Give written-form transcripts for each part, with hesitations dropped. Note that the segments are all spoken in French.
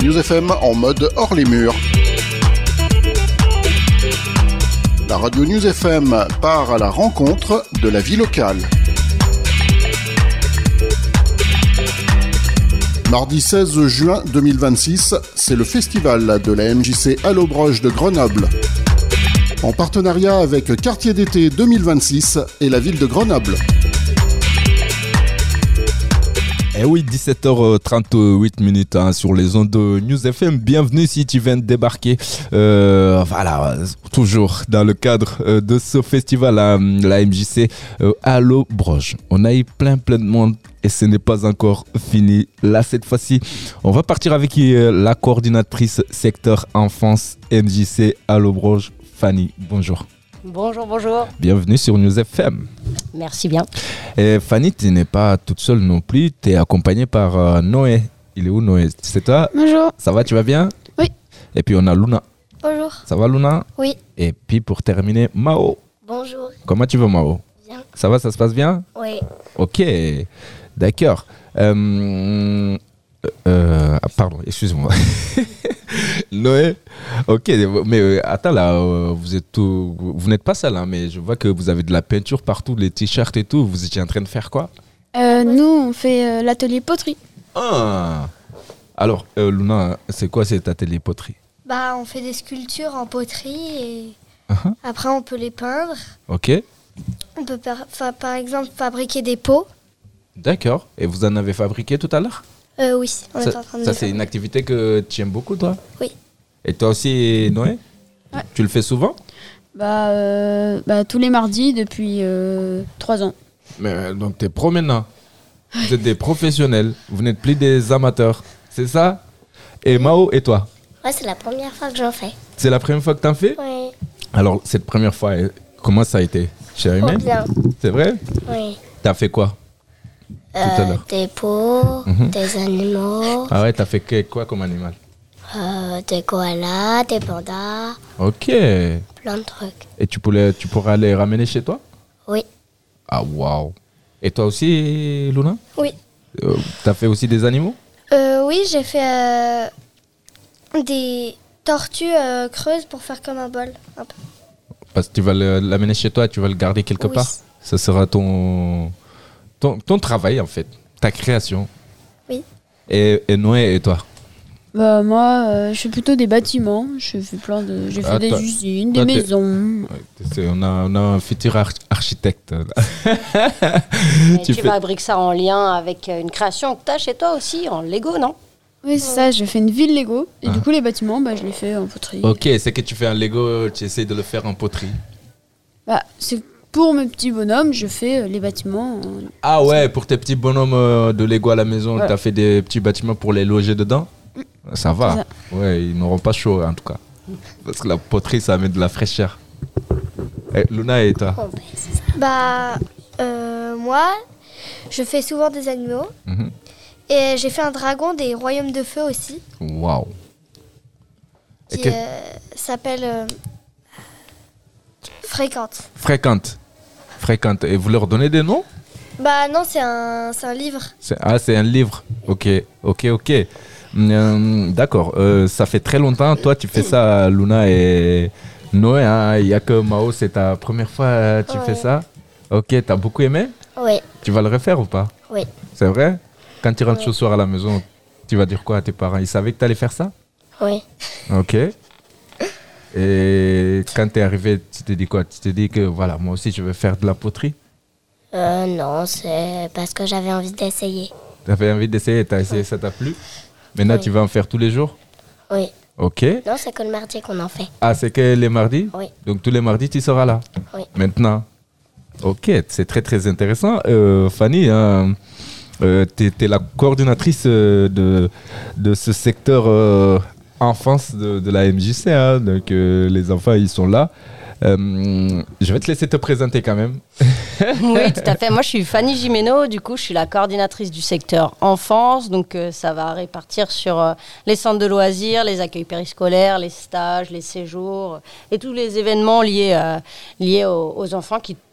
News FM en mode hors les murs. La radio News FM part à la rencontre de la vie locale. Mardi 16 juin 2026, c'est le festival de la MJC Allobroge de Grenoble. En partenariat avec Quartier d'été 2026 et la ville de Grenoble. Eh oui, 17h38 hein, sur les ondes de News FM. Bienvenue si tu viens de débarquer. Voilà, toujours dans le cadre de ce festival, la MJC Allobroge. On a eu plein de monde et ce n'est pas encore fini. Là, cette fois-ci, on va partir avec la coordinatrice secteur enfance MJC Allobroge, Fanny. Bonjour. Bonjour. Bienvenue sur News FM. Merci bien. Et Fanny, tu n'es pas toute seule non plus. Tu es accompagnée par Noé. Il est où Noé? C'est toi? Bonjour. Ça va, tu vas bien? Oui. Et puis on a Luna. Bonjour. Ça va Luna? Oui. Et puis pour terminer, Mao. Bonjour. Comment tu vas Mao? Bien. Ça va, ça se passe bien? Oui. Ok, d'accord. Pardon, excuse-moi. Noé, ok, mais attends là, vous n'êtes pas seul, hein, mais je vois que vous avez de la peinture partout, les t-shirts et tout. Vous étiez en train de faire quoi? Nous, on fait l'atelier poterie. Ah. Alors, Luna, c'est quoi cet atelier poterie? Bah, on fait des sculptures en poterie et Uh-huh. après on peut les peindre. Ok, On peut par exemple fabriquer des pots. d'accord. Et vous en avez fabriqué tout à l'heure? Oui, on est en train de Ça le c'est faire. une activité que tu aimes beaucoup, toi? Oui. Et toi aussi, Noé? Ouais. Tu le fais souvent? Tous les mardis depuis 3 ans. Mais donc t'es pro maintenant. Vous êtes des professionnels. Vous n'êtes plus des amateurs. C'est ça? Et Mao, et toi? Ouais, c'est la première fois que j'en fais. C'est la première fois que t'en fais? Oui. Alors, cette première fois, comment ça a été? Tu as aimé? Bien. C'est vrai? Oui. T'as fait quoi? Tout à l'heure. Des pots, Mhm. des animaux, Ah ouais, t'as fait quoi comme animal? des koalas, des pandas, Ok. plein de trucs. Et tu pourras les ramener chez toi? Oui. Ah, waouh. Et toi aussi, Luna? Oui. T'as fait aussi des animaux? Oui, j'ai fait des tortues creuses pour faire comme un bol. Un peu. Parce que tu vas l'amener chez toi, tu vas le garder quelque Oui. part. Ça sera ton travail, en fait. Ta création. Oui. Et Noé, et toi? Bah, moi, je fais plutôt des bâtiments. J'ai fait des toi- usines, toi, des t'es- maisons. Ouais, on a un futur architecte. là. Mais tu fais- fabriques ça en lien avec une création que tu as chez toi aussi, en Lego, non? Oui, c'est ça. J'ai fait une ville Lego. Et Ah. du coup, les bâtiments, je les fais en poterie. Ok, c'est que tu fais un Lego, tu essaies de le faire en poterie. Bah, c'est pour mes petits bonhommes, je fais les bâtiments. Ah ouais, pour tes petits bonhommes de Lego à la maison, Voilà. t'as fait des petits bâtiments pour les loger dedans? Ça va. C'est Ouais, ils n'auront pas chaud en tout cas. Parce que la poterie, ça met de la fraîcheur. Et Luna, et toi? Moi, je fais souvent des animaux. Mhm. Et j'ai fait un dragon des royaumes de feu aussi, Waouh. Et qui quel- s'appelle Fréquente. Fréquente. Et vous leur donnez des noms? Bah non, c'est un livre. C'est un livre. Ok. D'accord. Ça fait très longtemps. Toi, tu fais ça, Luna et Noé. Hein. Il n'y a que Mao, c'est ta première fois que tu Ouais. fais ça. Ok, t'as beaucoup aimé? Oui, Tu vas le refaire ou pas? oui. C'est vrai? Quand tu rentres Ouais. ce soir à la maison, tu vas dire quoi à tes parents? Ils savaient que tu allais faire ça? Oui. Ok. Et quand tu es arrivé, tu t'es dit quoi? Tu t'es dit que voilà, moi aussi je vais faire de la poterie? Non, c'est parce que j'avais envie d'essayer. Tu avais envie d'essayer, tu as essayé, ça t'a plu? Maintenant Oui. tu vas en faire tous les jours? Oui. Ok. Non, c'est que le mardi qu'on en fait. Ah, c'est que les mardis? Oui. Donc tous les mardis, tu seras là? Oui. Maintenant? Ok, c'est très très intéressant. Fanny, tu es la coordinatrice de ce secteur enfance de la MJC. Hein, donc les enfants, ils sont là. Je vais te laisser te présenter quand même. Oui, tout à fait. Moi, je suis Fanny Gimeno. Du coup, je suis la coordinatrice du secteur enfance. Donc, ça va répartir sur les centres de loisirs, les accueils périscolaires, les stages, les séjours et tous les événements liés aux enfants qui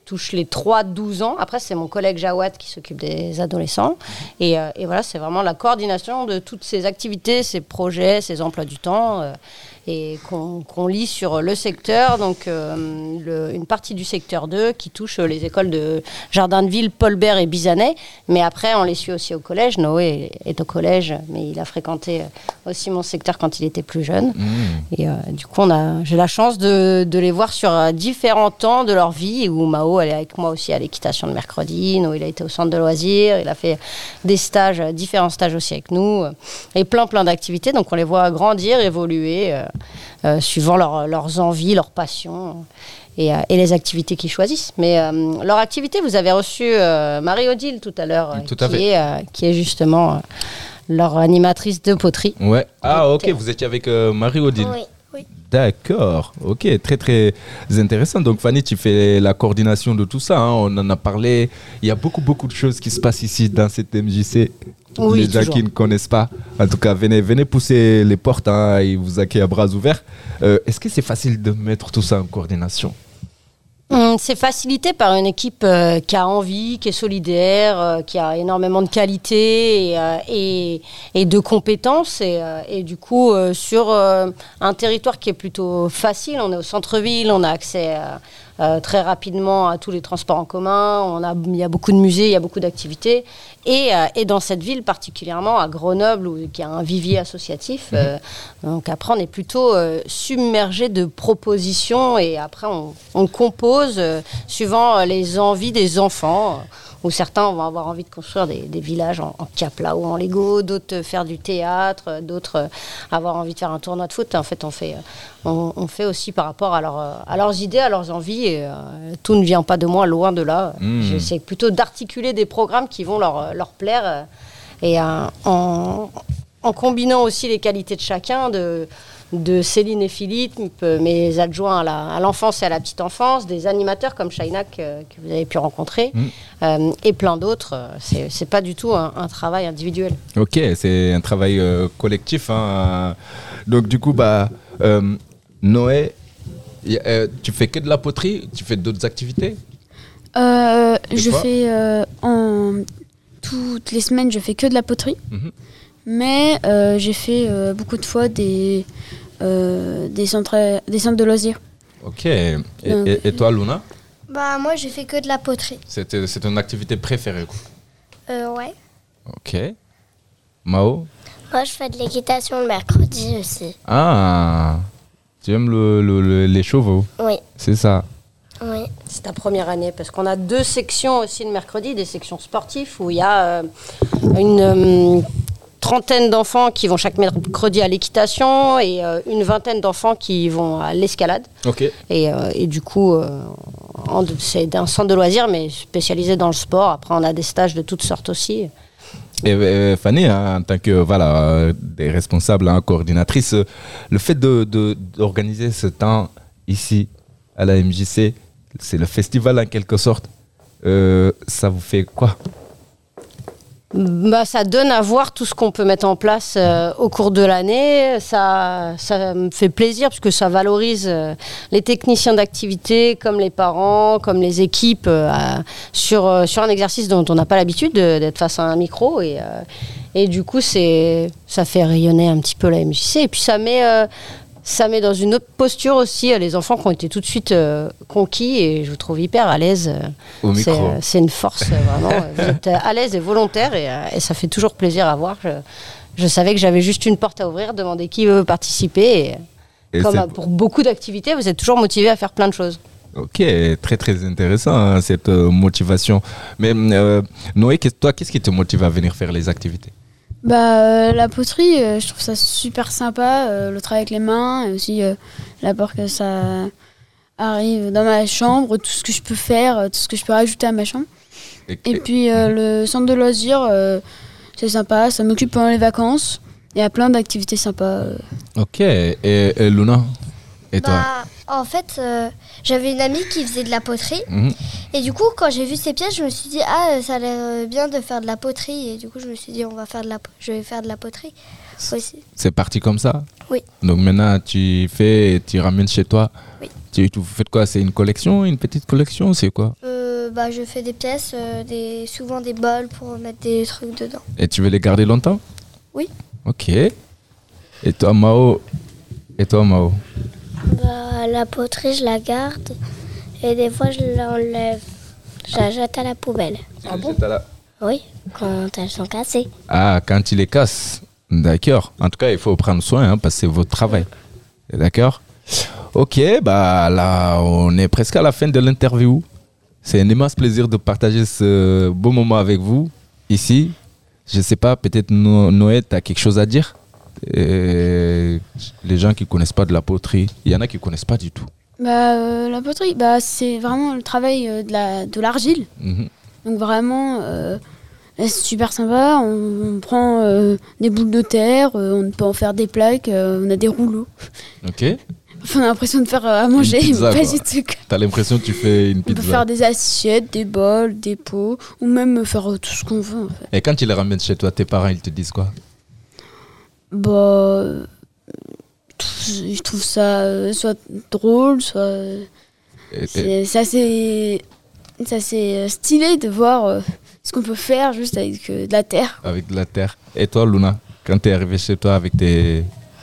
touche les 3-12 ans. Après, c'est mon collègue Jawad qui s'occupe des adolescents. Et voilà, c'est vraiment la coordination de toutes ces activités, ces projets, ces emplois du temps. Et qu'on lit sur le secteur, donc une partie du secteur 2 qui touche les écoles de Jardin de Ville, Paul-Bert et Bizanet. Mais après, on les suit aussi au collège. Noé est au collège, mais il a fréquenté aussi mon secteur quand il était plus jeune. Et du coup, j'ai la chance de les voir sur différents temps de leur vie, où Mao, elle est avec moi aussi à l'équitation de mercredi. Noé, il a été au centre de loisirs, il a fait des stages, différents stages aussi avec nous, et plein d'activités. Donc, on les voit grandir, évoluer, suivant leurs envies, leurs passions et les activités qu'ils choisissent. Mais leur activité, vous avez reçu Marie-Odile tout à l'heure, qui est justement leur animatrice de poterie. Ouais. Ah, ok, vous étiez avec Marie-Odile. Oui. D'accord, ok, très très intéressant. Donc Fanny, tu fais la coordination de tout ça, hein. On en a parlé. Il y a beaucoup de choses qui se passent ici dans cette MJC. Oui, les gens qui ne connaissent pas, en tout cas, venez pousser les portes, hein, ils vous accueillent à bras ouverts. Est-ce que c'est facile de mettre tout ça en coordination ? C'est facilité par une équipe qui a envie, qui est solidaire, qui a énormément de qualité et de compétences. Et du coup, sur un territoire qui est plutôt facile, on est au centre-ville, on a accès très rapidement à tous les transports en commun, il y a beaucoup de musées, il y a beaucoup d'activités. Et dans cette ville particulièrement, à Grenoble, qui a un vivier associatif, donc après on est plutôt submergé de propositions et après on compose suivant les envies des enfants, où certains vont avoir envie de construire des villages en Capla ou en Lego, d'autres faire du théâtre, d'autres avoir envie de faire un tournoi de foot. En fait, on fait aussi par rapport à leurs idées, à leurs envies. Et, tout ne vient pas de moi, loin de là. J'essaie plutôt d'articuler des programmes qui vont leur plaire et en combinant aussi les qualités de chacun, de Céline et Philippe, mes adjoints à l'enfance et à la petite enfance, des animateurs comme Shainak que vous avez pu rencontrer, et plein d'autres. C'est pas du tout un travail individuel. Ok, c'est un travail collectif, hein. Donc du coup, Noé, tu fais que de la poterie, tu fais d'autres activités ? Je fais toutes les semaines, je fais que de la poterie. Mais j'ai fait beaucoup de fois des centres de loisirs. Ok. Et toi, Luna ? Moi, j'ai fait que de la poterie. C'est ton activité préférée, quoi. Ouais. Ok. Mao ? Moi, je fais de l'équitation le mercredi aussi. Ah, tu aimes les chevaux ? Oui. C'est ça. Oui. C'est ta première année, parce qu'on a 2 sections aussi le mercredi, des sections sportives, où il y a une 30aine d'enfants qui vont chaque mercredi à l'équitation et une 20aine d'enfants qui vont à l'escalade. Ok. Et du coup, c'est un centre de loisirs, mais spécialisé dans le sport. Après, on a des stages de toutes sortes aussi. Et Fanny, hein, en tant que des responsables, hein, coordinatrice, le fait d'organiser ce temps ici à la MJC, c'est le festival en quelque sorte, ça vous fait quoi ? Ça donne à voir tout ce qu'on peut mettre en place au cours de l'année. Ça me fait plaisir parce que ça valorise les techniciens d'activité, comme les parents, comme les équipes, sur un exercice dont on n'a pas l'habitude d'être face à un micro. Et du coup, ça fait rayonner un petit peu la MJC. Et puis ça met dans une autre posture aussi les enfants qui ont été tout de suite conquis, et je vous trouve hyper à l'aise. Au micro. C'est une force, vraiment. Vous êtes à l'aise et volontaire, et ça fait toujours plaisir à voir. Je savais que j'avais juste une porte à ouvrir, demander qui veut participer. Et comme pour beaucoup d'activités, vous êtes toujours motivé à faire plein de choses. Ok, très très intéressant, hein, cette motivation. Mais Noé, toi, qu'est-ce qui te motive à venir faire les activités ? La poterie, je trouve ça super sympa, le travail avec les mains, et aussi l'apport que ça arrive dans ma chambre, tout ce que je peux faire, tout ce que je peux rajouter à ma chambre. Et puis le centre de loisirs, c'est sympa, ça m'occupe pendant les vacances, il y a plein d'activités sympas. Ok, et Luna, et toi ? En fait, j'avais une amie qui faisait de la poterie. Et du coup, quand j'ai vu ses pièces, je me suis dit, ça a l'air bien de faire de la poterie. Et du coup, je me suis dit, je vais faire de la poterie aussi. C'est parti comme ça ? Oui. Donc maintenant, tu ramènes chez toi ? Oui. Vous faites quoi ? C'est une collection, une petite collection ? C'est quoi ? Je fais des pièces, souvent des bols pour mettre des trucs dedans. Et tu veux les garder longtemps? Oui. Ok. Et toi, Mao? La poterie, je la garde et des fois, je l'enlève. Je la jette à la poubelle. Ah bon? Oui, quand elles sont cassées. Ah, quand tu les casses. D'accord. En tout cas, il faut prendre soin parce que c'est votre travail. D'accord? Ok, là, on est presque à la fin de l'interview. C'est un immense plaisir de partager ce beau moment avec vous ici. Je ne sais pas, peut-être Noé, tu as quelque chose à dire? Les gens qui ne connaissent pas de la poterie, il y en a qui ne connaissent pas du tout. La poterie, c'est vraiment le travail de l'argile. Donc vraiment, c'est super sympa. On prend des boules de terre, on peut en faire des plaques, on a des rouleaux. Ok. On a l'impression de faire à manger, pizza, pas quoi. du tout. T'as l'impression que tu fais une On pizza. peut faire des assiettes, des bols, des pots, ou même faire tout ce qu'on veut en fait. Et quand tu les ramènes chez toi, tes parents, ils te disent quoi? Je trouve ça soit drôle, soit... C'est assez stylé de voir ce qu'on peut faire juste avec de la terre. Avec de la terre. Et toi, Luna, quand t'es arrivée chez toi avec tes...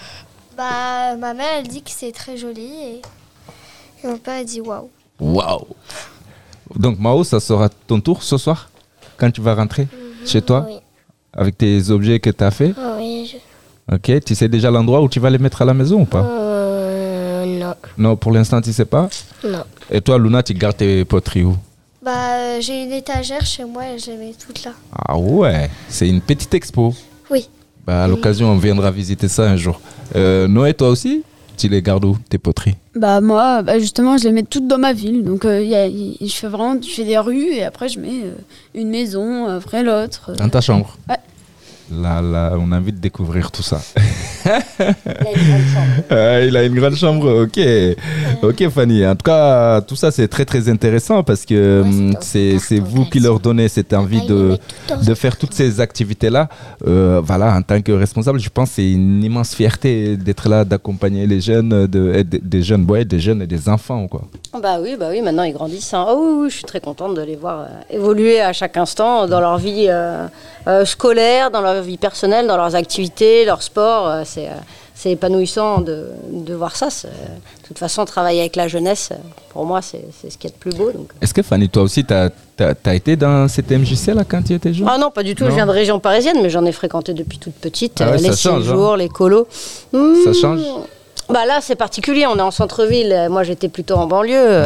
Ma mère, elle dit que c'est très joli et mon père, il dit waouh. Waouh! Donc, Mao, ça sera ton tour ce soir, quand tu vas rentrer chez toi, Oui. avec tes objets que tu as fait. Oui, Ok, tu sais déjà l'endroit où tu vas les mettre à la maison ou pas? non. Non, pour l'instant, tu sais pas? Non. Et toi, Luna, tu gardes tes poteries où? J'ai une étagère chez moi et je les mets toutes là. Ah ouais, c'est une petite expo. Oui. À l'occasion, on viendra visiter ça un jour. Noé, toi aussi, tu les gardes où, tes poteries? Moi, justement, je les mets toutes dans ma ville. Donc, je fais des rues et après, je mets une maison après l'autre. Dans ta chambre? Ouais. Là, on a envie de découvrir tout ça. Il a une grande chambre. Il a une grande chambre, ok Fanny. En tout cas, tout ça c'est très très intéressant parce que c'est vous qui leur donnez cette envie de faire toutes ces activités-là. En tant que responsable, je pense que c'est une immense fierté d'être là, d'accompagner les jeunes, des jeunes et des enfants, quoi. Oui, maintenant ils grandissent. Oui, je suis très contente de les voir évoluer à chaque instant dans leur vie scolaire, dans leur vie personnelle, dans leurs activités, leur sport. C'est épanouissant de voir ça. De toute façon, travailler avec la jeunesse, pour moi, c'est ce qu'il y a de plus beau. Donc. Est-ce que Fanny, toi aussi, tu as été dans cette MJC là, quand tu étais jeune? Ah non, pas du tout. Non. Je viens de région parisienne, mais j'en ai fréquenté depuis toute petite. Ah ouais, les ça change, séjours, les colos. Ça change? Là, c'est particulier. On est en centre-ville. Moi, j'étais plutôt en banlieue.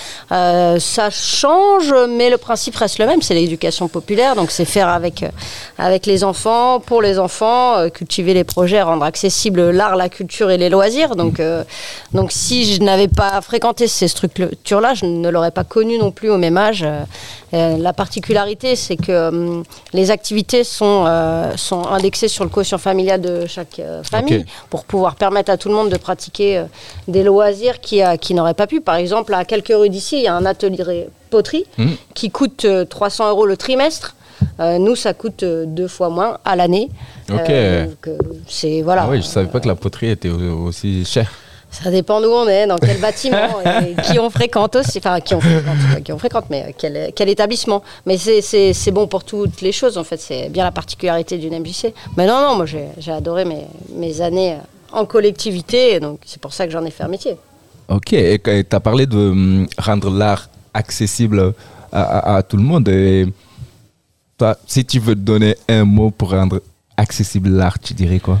Ça change, mais le principe reste le même. C'est l'éducation populaire. Donc, c'est faire avec les enfants, pour les enfants, cultiver les projets, rendre accessible l'art, la culture et les loisirs. Donc si je n'avais pas fréquenté ces structures-là, je ne l'aurais pas connu non plus au même âge. La particularité, c'est que les activités sont indexées sur le quotient familial de chaque famille pour pouvoir permettre à tout le monde de pratiquer des loisirs qui n'auraient pas pu. Par exemple, à quelques rues d'ici, il y a un atelier poterie qui coûte 300 € le trimestre. Nous, ça coûte 2 fois moins à l'année. Ok. C'est, voilà. Ah oui, je ne savais pas que la poterie était aussi chère. Ça dépend d'où on est, dans quel bâtiment, et qui on fréquente aussi. Enfin, qui on fréquente, mais quel établissement. Mais c'est bon pour toutes les choses, en fait. C'est bien la particularité d'une MJC. Mais non, moi, j'ai adoré mes années en collectivité, donc c'est pour ça que j'en ai fait un métier. Ok, et tu as parlé de rendre l'art accessible à tout le monde. Et toi, si tu veux donner un mot pour rendre accessible l'art, tu dirais quoi?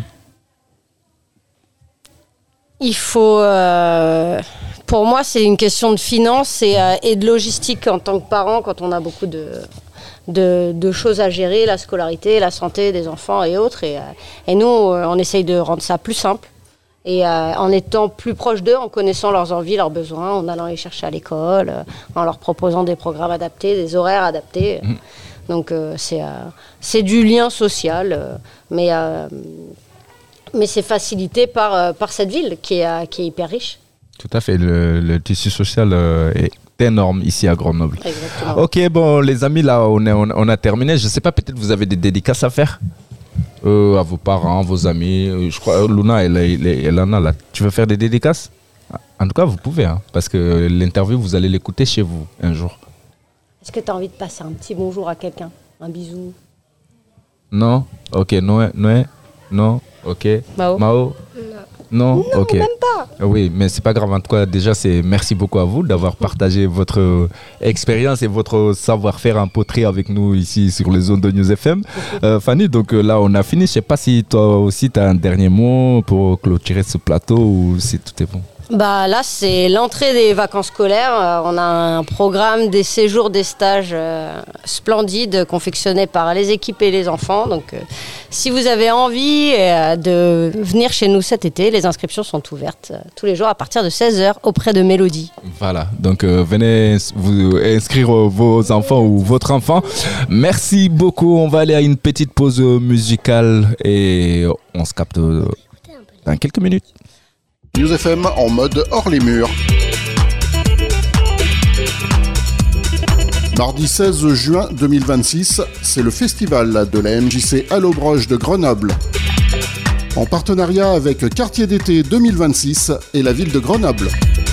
Il faut, pour moi, c'est une question de finances et de logistique en tant que parent, quand on a beaucoup de choses à gérer, la scolarité, la santé des enfants et autres. Et nous, on essaye de rendre ça plus simple. Et en étant plus proche d'eux, en connaissant leurs envies, leurs besoins, en allant les chercher à l'école, en leur proposant des programmes adaptés, des horaires adaptés. Donc c'est du lien social, mais c'est facilité par cette ville qui est hyper riche. Tout à fait, le tissu social est énorme ici à Grenoble. Exactement. Ok, bon les amis, là on a terminé. Je ne sais pas, peut-être vous avez des dédicaces à faire à vos parents, vos amis. Je crois Luna, elle en a là. Tu veux faire des dédicaces? En tout cas, vous pouvez, parce que l'interview, vous allez l'écouter chez vous un jour. Est-ce que tu as envie de passer un petit bonjour à quelqu'un? Un bisou? Non? Ok, Noé, non? Ok. Mao? Non? Non, ok. Même pas. Oui, mais c'est pas grave. En tout cas, déjà, merci beaucoup à vous d'avoir partagé votre expérience et votre savoir-faire en poterie avec nous ici sur les ondes de News FM. Fanny, donc là, on a fini. Je sais pas si toi aussi, tu as un dernier mot pour clôturer ce plateau ou si tout est bon. Bah là, c'est l'entrée des vacances scolaires. On a un programme des séjours, des stages splendides confectionnés par les équipes et les enfants. Donc, si vous avez envie de venir chez nous cet été, les inscriptions sont ouvertes tous les jours à partir de 16h auprès de Mélodie. Voilà, donc venez vous inscrire vos enfants ou votre enfant. Merci beaucoup. On va aller à une petite pause musicale et on se capte dans quelques minutes. News FM en mode hors les murs. Mardi 16 juin 2026, c'est le festival de la MJC Allobroge de Grenoble. En partenariat avec Quartier d'été 2026 et la ville de Grenoble.